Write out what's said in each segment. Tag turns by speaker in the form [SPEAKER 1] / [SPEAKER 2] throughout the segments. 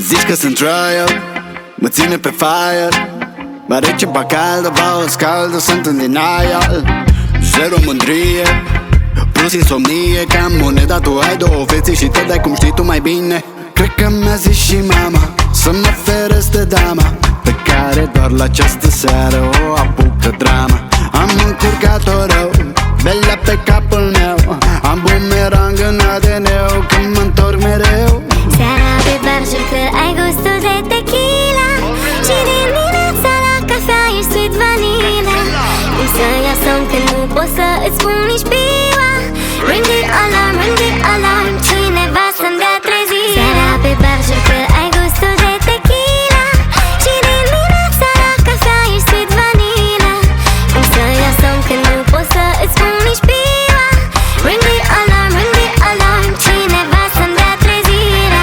[SPEAKER 1] Zici că sunt royal, mă ține pe fire. Ba rece, ba caldă, ba o scaldă, sunt în denial. Zero mândrie, plus insomnie. Ca moneda, tu ai două fețe și te dai cum știi tu mai bine. Cred că mi-a zis și mama să mă feresc de dama pe care doar la această seară o apucă drama. Am încurcat-o rău, belea pe capul meu. Am bumerang în ADN-ul când mă-ntorc mereu.
[SPEAKER 2] Seara pe bar jur că ai gustul de tequila și dimineața la cafea ești sweet vanilla. Cum să ia somn când nu pot să îți spun nici piua. Ring the alarm, ring the alarm, cineva să-mi dea trezire. Seara pe bar jur că ai gustul de tequila și dimineața la cafea ești sweet vanilla. Cum să ia somn când nu pot să îți spun nici piua. Ring the alarm, ring the alarm, cineva să-mi dea trezirea.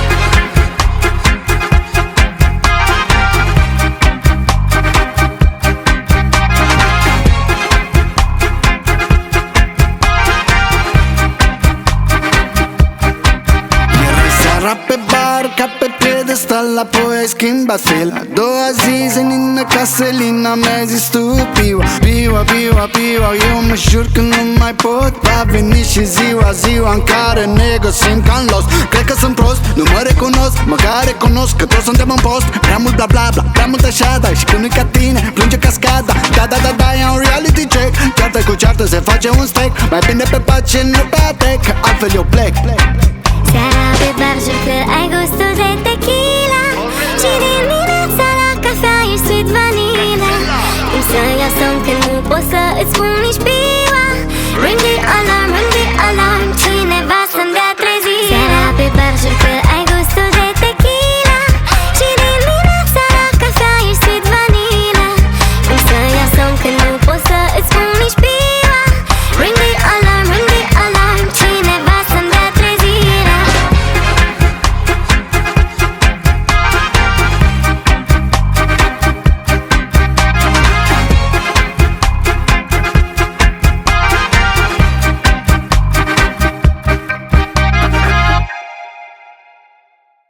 [SPEAKER 1] Seara pe bar, ca pe piedestal, apoi ai schimbat stil. A doua zi, Zenină ca Selina mi-a zis tu piua, piua, piua, piua. Eu mă jur că nu mai pot. Va veni și ziua în care ne găsim ca-n Lost. Cred că sunt prost, nu mă recunosc, măcar recunosc că toți suntem în post. Prea mult bla bla bla, prea multă șada. Și când nu-i ca tine, plânge cascada. Da, e un reality check. Ceartă cu ceartă se face un steak. Mai bine pe pat și nu pe atec, altfel eu plec.
[SPEAKER 2] Seara pe bar jur că ai gustul de tequila și dimineața la cafea ești sweet vanilla. Cum să ia somn când nu pot să îți spun nici piua. Ring the alarm, ring